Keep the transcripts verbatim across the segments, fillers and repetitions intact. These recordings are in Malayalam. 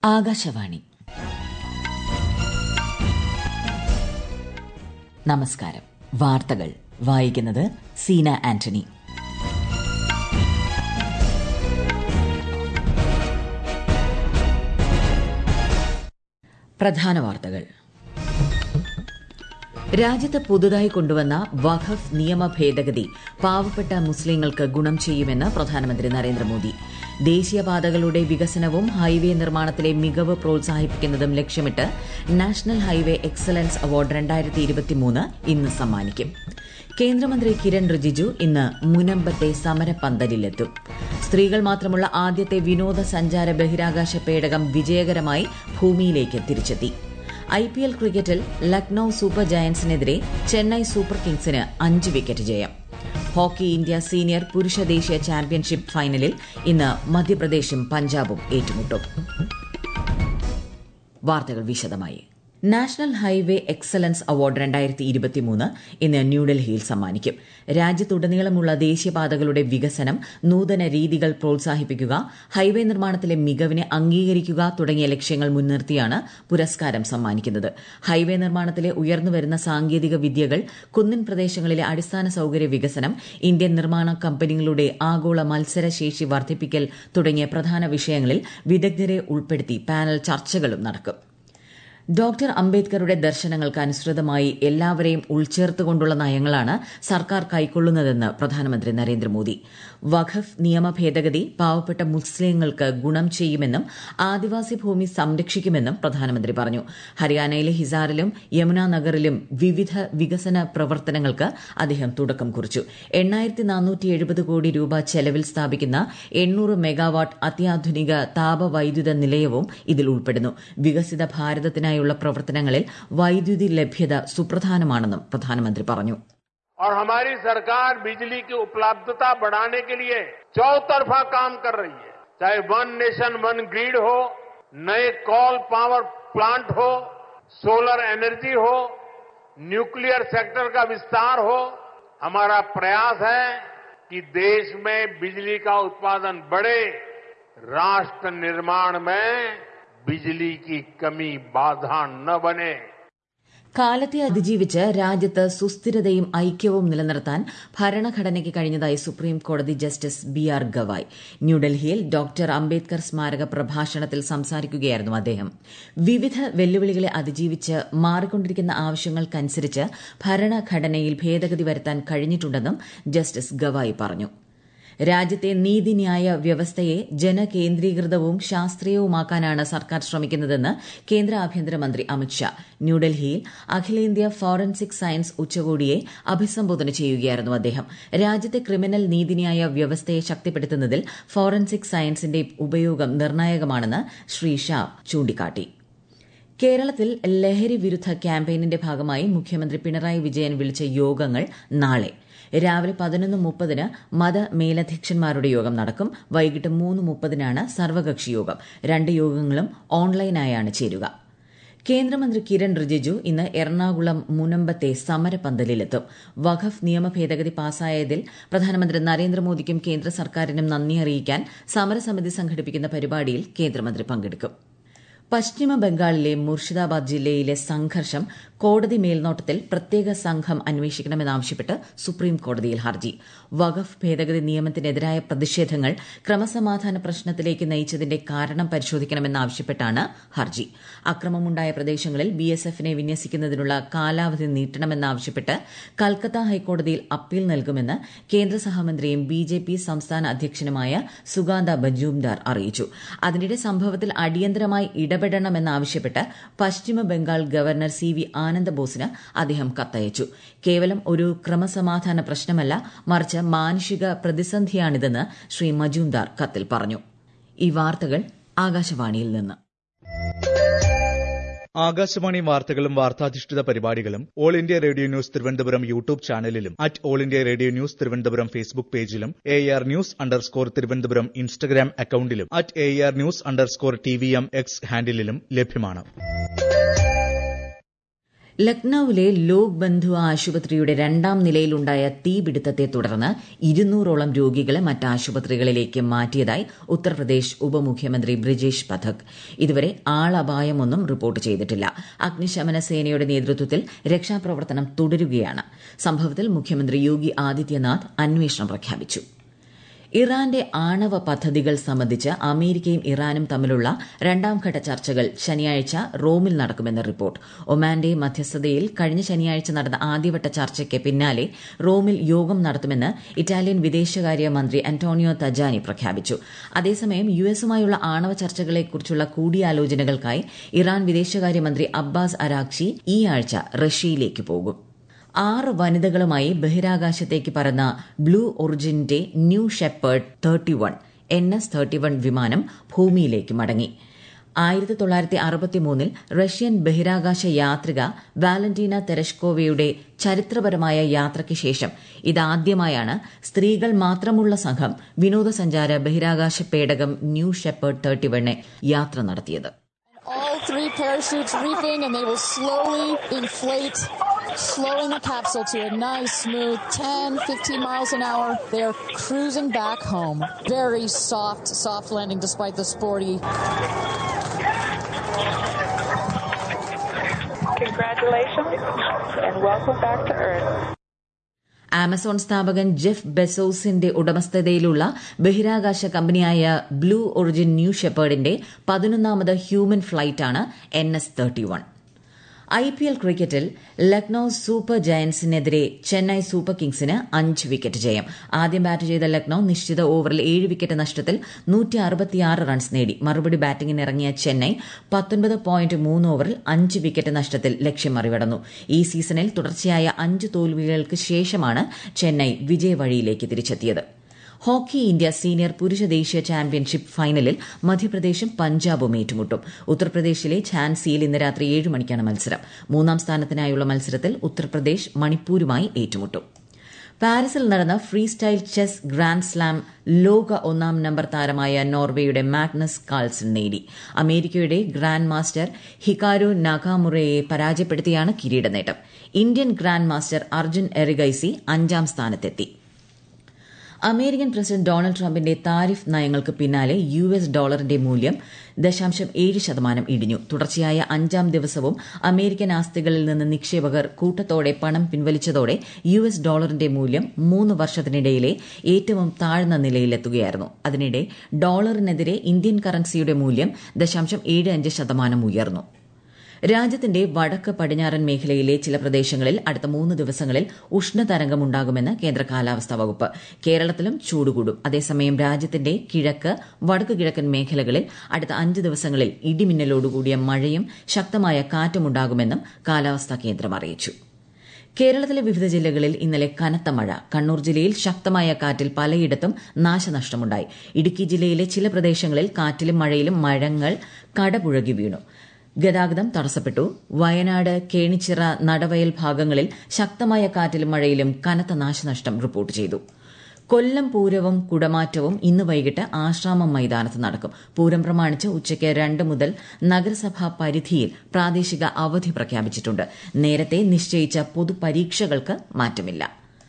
ആകാശവാണി. നമസ്കാരം. വാർത്തകൾ വായിക്കുന്നത് സീന ആന്റണി. പ്രധാന വാർത്തകൾ. രാജ്യത്ത് പുതുതായി കൊണ്ടുവന്ന വഖഫ് നിയമ ഭേദഗതി പാവപ്പെട്ട മുസ്ലിങ്ങൾക്ക് ഗുണം ചെയ്യുമെന്ന് പ്രധാനമന്ത്രി നരേന്ദ്രമോദി. ദേശീയപാതകളുടെ വികസനവും ഹൈവേ നിർമ്മാണത്തിലെ മികവ് പ്രോത്സാഹിപ്പിക്കുന്നതും ലക്ഷ്യമിട്ട് നാഷണൽ ഹൈവേ എക്സലൻസ് അവാർഡ് രണ്ടായിരത്തി ഇരുപത്തിമൂന്ന് ഇന്ന് സമ്മാനിക്കും. കേന്ദ്രമന്ത്രി കിരൺ റിജിജു ഇന്ന് മുനമ്പത്തെ സമരപ്പന്തലിലെത്തും. സ്ത്രീകൾ മാത്രമുള്ള ആദ്യത്തെ വിനോദസഞ്ചാര ബഹിരാകാശ പേടകം വിജയകരമായി ഭൂമിയിലേക്ക് തിരിച്ചെത്തി. ഐ പി എൽ ക്രിക്കറ്റിൽ ലക്നൌ സൂപ്പർ ജയന്റ്സിനെതിരെ ചെന്നൈ സൂപ്പർ കിങ്സിന് അഞ്ച് വിക്കറ്റ് ജയം. ഹോക്കി ഇന്ത്യ സീനിയർ പുരുഷ ദേശീയ ചാമ്പ്യൻഷിപ്പ് ഫൈനലിൽ ഇന്ന് മധ്യപ്രദേശും പഞ്ചാബും ഏറ്റുമുട്ടും. വാർത്തകൾ വിശദമായി. നാഷണൽ ഹൈവേ എക്സലൻസ് അവാർഡ് രണ്ടായിരത്തി ഇരുപത്തിമൂന്ന് ഇന്ന് ന്യൂഡൽഹിയിൽ സമ്മാനിക്കും. രാജ്യത്തുടനീളമുള്ള ദേശീയപാതകളുടെ വികസനം, നൂതന രീതികൾ പ്രോത്സാഹിപ്പിക്കുക, ഹൈവേ നിർമ്മാണത്തിലെ മികവിനെ അംഗീകരിക്കുക തുടങ്ങിയ ലക്ഷ്യങ്ങൾ മുൻനിർത്തിയാണ് പുരസ്കാരം സമ്മാനിക്കുന്നത്. ഹൈവേ നിർമ്മാണത്തിലെ ഉയർന്നുവരുന്ന സാങ്കേതിക വിദ്യകൾ, കുന്നിൻ പ്രദേശങ്ങളിലെ അടിസ്ഥാന സൌകര്യ വികസനം, ഇന്ത്യൻ നിർമ്മാണ കമ്പനികളുടെ ആഗോള മത്സരശേഷി വർദ്ധിപ്പിക്കൽ തുടങ്ങിയ പ്രധാന വിഷയങ്ങളിൽ വിദഗ്ധരെ ഉൾപ്പെടുത്തി പാനൽ ചർച്ചകളും നടക്കും. ഡോക്ടർ അംബേദ്കറുടെ ദർശനങ്ങൾക്ക് അനുസൃതമായി എല്ലാവരെയും ഉൾച്ചേർത്തുകൊണ്ടുള്ള നയങ്ങളാണ് സർക്കാർ കൈക്കൊള്ളുന്നതെന്ന് പ്രധാനമന്ത്രി നരേന്ദ്രമോദി. വഖഫ് നിയമ ഭേദഗതി പാവപ്പെട്ട മുസ്ലിങ്ങൾക്ക് ഗുണം ചെയ്യുമെന്നും ആദിവാസി ഭൂമി സംരക്ഷിക്കുമെന്നും പ്രധാനമന്ത്രി പറഞ്ഞു. ഹരിയാനയിലെ ഹിസാറിലും യമുന നഗറിലും വിവിധ വികസന പ്രവർത്തനങ്ങൾക്ക് അദ്ദേഹം തുടക്കം കുറിച്ചു. എണ്ണായിരത്തി നാനൂറ്റി എഴുപത് കോടി രൂപ ചെലവിൽ സ്ഥാപിക്കുന്ന എണ്ണൂറ് മെഗാവാട്ട് അത്യാധുനിക താപവൈദ്യുത നിലയവും ഇതിൽ ഉൾപ്പെടുന്നു. വികസിത ഭാരതത്തിനായി ുള്ള പ്രവർത്തനങ്ങളിൽ വൈദ്യുതി ലഭ്യത സുപ്രധാനമാണെന്നും പ്രധാനമന്ത്രി പറഞ്ഞു. और हमारी सरकार बिजली की उपलब्धता बढ़ाने के लिए चौतरफा काम कर रही है. चाहे वन नेशन वन ग्रिड हो, नए कोल पावर प्लांट हो, सोलर एनर्जी हो, न्यूक्लियर सेक्टर का विस्तार हो. हमारा प्रयास है कि देश में बिजली का उत्पादन बढ़े, राष्ट्र निर्माण में ബിജ്ലി की कमी बाधा न बने. കാലത്തെ അതിജീവിച്ച് രാജ്യത്ത് സുസ്ഥിരതയും ഐക്യവും നിലനിർത്താൻ ഭരണഘടനയ്ക്ക് കഴിഞ്ഞതായി സുപ്രീം കോടതി ജസ്റ്റിസ് ബി ആർ ഗവായ്. ന്യൂഡൽഹിയിൽ ഡോക്ടർ അംബേദ്കർ സ്മാരക പ്രഭാഷണത്തിൽ സംസാരിക്കുകയായിരുന്നു അദ്ദേഹം. വിവിധ വെല്ലുവിളികളെ അതിജീവിച്ച് മാറിക്കൊണ്ടിരിക്കുന്ന ആവശ്യങ്ങൾക്കനുസരിച്ച് ഭരണഘടനയിൽ ഭേദഗതി വരുത്താൻ കഴിഞ്ഞിട്ടുണ്ടെന്നും ജസ്റ്റിസ് ഗവായ് പറഞ്ഞു. രാജ്യത്തെ നീതിന്യായ വ്യവസ്ഥയെ ജനകേന്ദ്രീകൃതവും ശാസ്ത്രീയവുമാക്കാനാണ് സർക്കാർ ശ്രമിക്കുന്നതെന്ന് കേന്ദ്ര ആഭ്യന്തരമന്ത്രി അമിത്ഷാ ന്യൂഡൽഹിയിൽ അഖിലേന്ത്യാ ഫോറൻസിക് സയൻസ് ഉച്ചകോടിയെ അഭിസംബോധന ചെയ്യുകയായിരുന്നു അദ്ദേഹം. രാജ്യത്തെ ക്രിമിനൽ നീതിന്യായ വ്യവസ്ഥയെ ശക്തിപ്പെടുത്തുന്നതിൽ ഫോറൻസിക് സയൻസിന്റെ ഉപയോഗം നിർണായകമാണെന്ന് ശ്രീ ഷാ ചൂണ്ടിക്കാട്ടി. കേരളത്തിൽ ലഹരി വിരുദ്ധ ക്യാമ്പയിനിന്റെ ഭാഗമായി മുഖ്യമന്ത്രി പിണറായി വിജയൻ വിളിച്ച യോഗങ്ങൾ നാളെ രാവിലെ പതിനൊന്ന് മുപ്പതിന് മതമേലധ്യക്ഷന്മാരുടെ യോഗം നടക്കും. വൈകിട്ട് മൂന്ന് മുപ്പതിനാണ് സർവകക്ഷി യോഗം. രണ്ട് യോഗങ്ങളും ഓൺലൈനായാണ് ചേരുക. കേന്ദ്രമന്ത്രി കിരൺ റിജിജു ഇന്ന് എറണാകുളം മുനമ്പത്തെ സമരപ്പന്തലിലെത്തും. വഖഫ് നിയമ ഭേദഗതി പാസായതിൽ പ്രധാനമന്ത്രി നരേന്ദ്രമോദിക്കും കേന്ദ്ര സർക്കാരിനും നന്ദി അറിയിക്കാൻ സമരസമിതി സംഘടിപ്പിക്കുന്ന പരിപാടിയിൽ കേന്ദ്രമന്ത്രി പങ്കെടുക്കും. പശ്ചിമ ബംഗാളിലെ മുർഷിദാബാദ് ജില്ലയിലെ സംഘർഷം കോടതി മേൽനോട്ടത്തിൽ പ്രത്യേക സംഘം അന്വേഷിക്കണമെന്നാവശ്യപ്പെട്ട് സുപ്രീം കോടതിയിൽ ഹർജി. വഖഫ് ഭേദഗതി നിയമത്തിനെതിരായ പ്രതിഷേധങ്ങൾ ക്രമസമാധാന പ്രശ്നത്തിലേക്ക് നയിച്ചതിന്റെ കാരണം പരിശോധിക്കണമെന്നാവശ്യപ്പെട്ടാണ് ഹർജി. അക്രമമുണ്ടായ പ്രദേശങ്ങളിൽ ബിഎസ്എഫിനെ വിന്യസിക്കുന്നതിനുള്ള കാലാവധി നീട്ടണമെന്നാവശ്യപ്പെട്ട് കൽക്കത്ത ഹൈക്കോടതിയിൽ അപ്പീൽ നൽകുമെന്ന് കേന്ദ്ര സഹമന്ത്രിയും ബിജെപി സംസ്ഥാന അധ്യക്ഷനുമായ സുഗാന്ത മജൂംദാർ അറിയിച്ചു. അതിനിടെ സംഭവത്തിൽ അടിയന്തരമായി ഇടപെടണമെന്നാവശ്യപ്പെട്ട് പശ്ചിമ ബംഗാൾ ഗവർണർ സി വി ആനന്ദബോസിന് അദ്ദേഹം കത്തയച്ചു. കേവലം ഒരു ക്രമസമാധാന പ്രശ്നമല്ല, മറിച്ച് മാനുഷിക പ്രതിസന്ധിയാണിതെന്ന് ശ്രീ മജൂംദാർ കത്തിൽ പറഞ്ഞു. ഈ വാർത്തകൾ ആകാശവാണിയിൽ നിന്ന്. ആകാശവാണി വാർത്തകളും വാർത്താധിഷ്ഠിത പരിപാടികളും all India radio news Thiruvananthapuram YouTube ചാനലിലും at all India radio news Thiruvananthapuram Facebook പേജിലും A R news underscore Thiruvananthapuram Instagram അക്കൌണ്ടിലും at A R news underscore T V M X ഹാൻഡിലും ലഭ്യമാണ്. ലക്നൌവിലെ ലോക് ബന്ധു ആശുപത്രിയുടെ രണ്ടാം നിലയിലുണ്ടായ തീപിടുത്തത്തെ തുടർന്ന് ഇരുന്നൂറോളം രോഗികളെ മറ്റ് ആശുപത്രികളിലേക്ക് മാറ്റിയതായി ഉത്തർപ്രദേശ് ഉപമുഖ്യമന്ത്രി ബ്രിജേഷ് പഥക്. ഇതുവരെ ആളപായമൊന്നും റിപ്പോർട്ട് ചെയ്തിട്ടില്ല. അഗ്നിശമന സേനയുടെ നേതൃത്വത്തിൽ രക്ഷാപ്രവർത്തനം തുടരുകയാണ്. സംഭവത്തിൽ മുഖ്യമന്ത്രി യോഗി ആദിത്യനാഥ് അന്വേഷണം പ്രഖ്യാപിച്ചു. ഇറാന്റെ ആണവ പദ്ധതികൾ സംബന്ധിച്ച് അമേരിക്കയും ഇറാനും തമ്മിലുള്ള രണ്ടാംഘട്ട ചർച്ചകൾ ശനിയാഴ്ച റോമിൽ നടക്കുമെന്ന് റിപ്പോർട്ട്. ഒമാന്റെ മധ്യസ്ഥതയിൽ കഴിഞ്ഞ ശനിയാഴ്ച നടന്ന ആദ്യവട്ട ചർച്ചയ്ക്ക് പിന്നാലെ റോമിൽ യോഗം നടത്തുമെന്ന് ഇറ്റാലിയൻ വിദേശകാര്യ മന്ത്രി അന്റോണിയോ തജാനി പ്രഖ്യാപിച്ചു. അതേസമയം യുഎസുമായുള്ള ആണവ ചർച്ചകളെക്കുറിച്ചുള്ള കൂടിയാലോചനകൾക്കായി ഇറാൻ വിദേശകാര്യമന്ത്രി അബ്ബാസ് അരാഗ്ചി ഈ ആഴ്ച റഷ്യയിലേക്ക് പോകും. ആറ് വനിതകളുമായി ബഹിരാകാശത്തേക്ക് പറന്ന ബ്ലൂ ഒറിജിന്റെ new Shepard thirty one N S thirty one വിമാനം ഭൂമിയിലേക്ക് മടങ്ങി. ആയിരത്തി തൊള്ളായിരത്തി അറുപത്തിമൂന്നിൽ റഷ്യൻ ബഹിരാകാശ യാത്രിക വാലന്റീന തെരഷ്കോവയുടെ ചരിത്രപരമായ യാത്രയ്ക്ക് ശേഷം ഇതാദ്യമായാണ് സ്ത്രീകൾ മാത്രമുള്ള സംഘം വിനോദസഞ്ചാര ബഹിരാകാശ പേടകം ന്യൂ ഷെപ്പേർഡ് തേർട്ടി വണ്ണ് യാത്ര നടത്തിയത്. All three parachutes reefing and they will slowly inflate, slowing the capsule to a nice smooth ten, fifteen miles an hour. They are cruising back home. Very soft, soft landing despite the sporty. Congratulations and welcome back to Earth. Amazon സ്ഥാപകൻ ജെഫ് ബെസോസിന്റെ ഉടമസ്ഥതയിലുള്ള ബഹിരാകാശ കമ്പനിയായ ബ്ലൂ ഒറിജിൻ ന്യൂ ഷെപ്പേർഡിന്റെ പതിനൊന്നാമത് ഹ്യൂമൻ ഫ്ളൈറ്റാണ് N S thirty one. I P L ക്രിക്കറ്റിൽ ലക്നൌ സൂപ്പർ ജയന്റ്സിനെതിരെ ചെന്നൈ സൂപ്പർ കിങ്സിന് അഞ്ച് വിക്കറ്റ് ജയം. ആദ്യം ബാറ്റ് ചെയ്ത ലക്നൌ നിശ്ചിത ഓവറിൽ ഏഴ് വിക്കറ്റ് നഷ്ടത്തിൽ നൂറ്റി അറുപത്തിയാറ് റൺസ് നേടി. മറുപടി ബാറ്റിംഗിനിറങ്ങിയ ചെന്നൈ പത്തൊൻപത് പോയിന്റ് മൂന്ന് ഓവറിൽ അഞ്ച് വിക്കറ്റ് നഷ്ടത്തിൽ ലക്ഷ്യം മറികടന്നു. ഈ സീസണിൽ തുടർച്ചയായ അഞ്ച് തോൽവികൾക്ക് ശേഷമാണ് ചെന്നൈ വിജയവഴിയിലേക്ക് തിരിച്ചെത്തിയത്. ഹോക്കി ഇന്ത്യ സീനിയർ പുരുഷ ദേശീയ ചാമ്പ്യൻഷിപ്പ് ഫൈനലിൽ മധ്യപ്രദേശും പഞ്ചാബും ഏറ്റുമുട്ടും. ഉത്തർപ്രദേശിലെ ഝാൻസിയിൽ ഇന്ന് രാത്രി ഏഴ് മണിക്കാണ് മത്സരം. മൂന്നാം സ്ഥാനത്തിനായുള്ള മത്സരത്തിൽ ഉത്തർപ്രദേശ് മണിപ്പൂരുമായി ഏറ്റുമുട്ടും. പാരീസിൽ നടന്ന free style chess grand slam ലോക ഒന്നാം നമ്പർ താരമായ നോർവേയുടെ മാഗ്നസ് കാൾസൺ നേടി. അമേരിക്കയുടെ ഗ്രാൻഡ് മാസ്റ്റർ ഹിക്കാരു നാകാമുറയെ പരാജയപ്പെടുത്തിയാണ് കിരീട നേട്ടം. Indian grand master Arjun Erigaisi അഞ്ചാം സ്ഥാനത്തെത്തി. അമേരിക്കൻ പ്രസിഡന്റ് ഡൊണാൾഡ് ട്രംപിന്റെ താരിഫ് നയങ്ങൾക്ക് പിന്നാലെ യു എസ് ഡോളറിന്റെ മൂല്യം ദശാംശം ഏഴ് ശതമാനം ഇടിഞ്ഞു. തുടർച്ചയായ അഞ്ചാം ദിവസവും അമേരിക്കൻ ആസ്തികളിൽ നിന്ന് നിക്ഷേപകർ കൂട്ടത്തോടെ പണം പിൻവലിച്ചതോടെ യു എസ് ഡോളറിന്റെ മൂല്യം മൂന്ന് വർഷത്തിനിടയിലെ ഏറ്റവും താഴ്ന്ന നിലയിലെത്തുകയായിരുന്നു. അതിനിടെ ഡോളറിനെതിരെ ഇന്ത്യൻ കറൻസിയുടെ മൂല്യം ദശാംശം ഏഴ് അഞ്ച് ശതമാനം ഉയർന്നു. രാജ്യത്തിന്റെ വടക്ക് പടിഞ്ഞാറൻ മേഖലയിലെ ചില പ്രദേശങ്ങളിൽ അടുത്ത മൂന്ന് ദിവസങ്ങളിൽ ഉഷ്ണതരംഗമുണ്ടാകുമെന്ന് കേന്ദ്ര കാലാവസ്ഥാ വകുപ്പ്. കേരളത്തിലും ചൂടുകൂടും. അതേസമയം രാജ്യത്തിന്റെ കിഴക്ക് വടക്ക് കിഴക്കൻ മേഖലകളിൽ അടുത്ത അഞ്ച് ദിവസങ്ങളിൽ ഇടിമിന്നലോടുകൂടിയ മഴയും ശക്തമായ കാറ്റുമുണ്ടാകുമെന്നും കാലാവസ്ഥാ കേന്ദ്രം അറിയിച്ചു. കേരളത്തിലെ വിവിധ ജില്ലകളിൽ ഇന്നലെ കനത്ത മഴ. കണ്ണൂർ ജില്ലയിൽ ശക്തമായ കാറ്റിൽ പലയിടത്തും നാശനഷ്ടമുണ്ടായി. ഇടുക്കി ജില്ലയിലെ ചില പ്രദേശങ്ങളിൽ കാറ്റിലും മഴയിലും മരങ്ങൾ കടപുഴകി വീണു. ഗതാഗതം തടസ്സപ്പെട്ടു. വയനാട് കേണിച്ചിറ നടവയൽ ഭാഗങ്ങളിൽ ശക്തമായ കാറ്റിലും മഴയിലും കനത്ത നാശനഷ്ടം റിപ്പോർട്ട് ചെയ്തു. കൊല്ലം പൂരവും കുടമാറ്റവും ഇന്ന് വൈകിട്ട് ആശ്രാമം മൈതാനത്ത് നടക്കും. പൂരം പ്രമാണിച്ച് ഉച്ചയ്ക്ക് രണ്ട് മുതൽ നഗരസഭാ പരിധിയിൽ പ്രാദേശിക അവധി പ്രഖ്യാപിച്ചിട്ടുണ്ട്. നേരത്തെ നിശ്ചയിച്ച പൊതുപരീക്ഷകൾക്ക് മാറ്റമില്ല.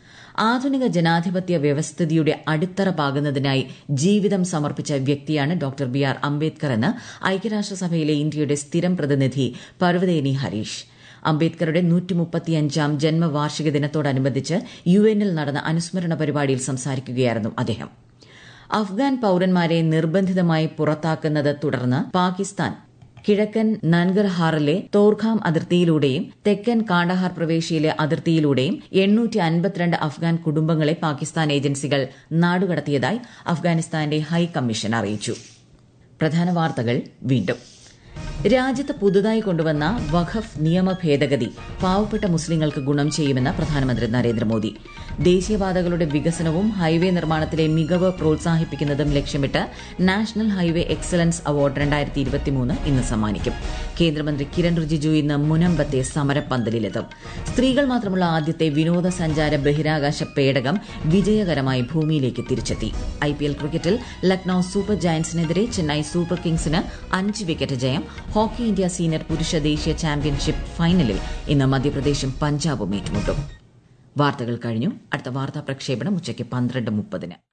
ആധുനിക ജനാധിപത്യ വ്യവസ്ഥിതിയുടെ അടിത്തറ പാകുന്നതിനായി ജീവിതം സമർപ്പിച്ച വ്യക്തിയാണ് ഡോക്ടർ ബി ആർ അംബേദ്കർ എന്ന് ഐക്യരാഷ്ട്രസഭയിലെ ഇന്ത്യയുടെ സ്ഥിരം പ്രതിനിധി പർവ്വതേനി ഹരീഷ്. അംബേദ്കറുടെ നൂറ്റിമുപ്പത്തിയഞ്ചാം ജന്മവാർഷിക ദിനത്തോടനുബന്ധിച്ച് യു എന്നിൽ നടന്ന അനുസ്മരണ പരിപാടിയിൽ സംസാരിക്കുകയായിരുന്നു അദ്ദേഹം. അഫ്ഗാൻ പൌരന്മാരെ നിർബന്ധിതമായി പുറത്താക്കുന്നത് തുടർന്ന് പാകിസ്ഥാൻ കിഴക്കൻ നൻഗർഹാറിലെ തോർഖാം അതിർത്തിയിലൂടെയും തെക്കൻ കാണ്ഡഹാർ പ്രവേശിയിലെ അതിർത്തിയിലൂടെയും എണ്ണൂറ്റി അൻപത്തിരണ്ട് അഫ്ഗാൻ കുടുംബങ്ങളെ പാകിസ്ഥാൻ ഏജൻസികൾ നാടുകടത്തിയതായി അഫ്ഗാനിസ്ഥാന്റെ ഹൈക്കമ്മീഷൻ അറിയിച്ചു. പ്രധാന വാർത്തകൾ വീണ്ടും. രാജ്യത്ത് പുതുതായി കൊണ്ടുവന്ന വഖഫ് നിയമ ഭേദഗതി പാവപ്പെട്ട മുസ്ലിങ്ങൾക്ക് ഗുണം ചെയ്യുമെന്ന് പ്രധാനമന്ത്രി നരേന്ദ്രമോദി. ദേശീയപാതകളുടെ വികസനവും ഹൈവേ നിർമ്മാണത്തിലെ മികവ് പ്രോത്സാഹിപ്പിക്കുന്നതും ലക്ഷ്യമിട്ട് നാഷണൽ ഹൈവേ എക്സലൻസ് അവാർഡ് രണ്ടായിരത്തി ഇരുപത്തിമൂന്ന് ഇന്ന് സമ്മാനിക്കും. കേന്ദ്രമന്ത്രി കിരൺ റിജിജു ഇന്ന് മുനമ്പത്തെ സമരപ്പന്തലിലെത്തും. സ്ത്രീകൾ മാത്രമുള്ള ആദ്യത്തെ വിനോദസഞ്ചാര ബഹിരാകാശ പേടകം വിജയകരമായി ഭൂമിയിലേക്ക് തിരിച്ചെത്തി. ഐപിഎൽ ക്രിക്കറ്റിൽ ലക്നൌ സൂപ്പർ ജയന്റ്സിനെതിരെ ചെന്നൈ സൂപ്പർ കിങ്സിന് അഞ്ച് വിക്കറ്റ് ജയം. ഹോക്കി ഇന്ത്യ സീനിയർ പുരുഷ ദേശീയ ചാമ്പ്യൻഷിപ്പ് ഫൈനലിൽ ഇന്ന് മധ്യപ്രദേശും പഞ്ചാബും ഏറ്റുമുട്ടും. വാർത്തകൾ കഴിഞ്ഞു. അടുത്ത വാർത്താ പ്രക്ഷേപണം ഉച്ചയ്ക്ക് പന്ത്രണ്ട് മുപ്പതിന്.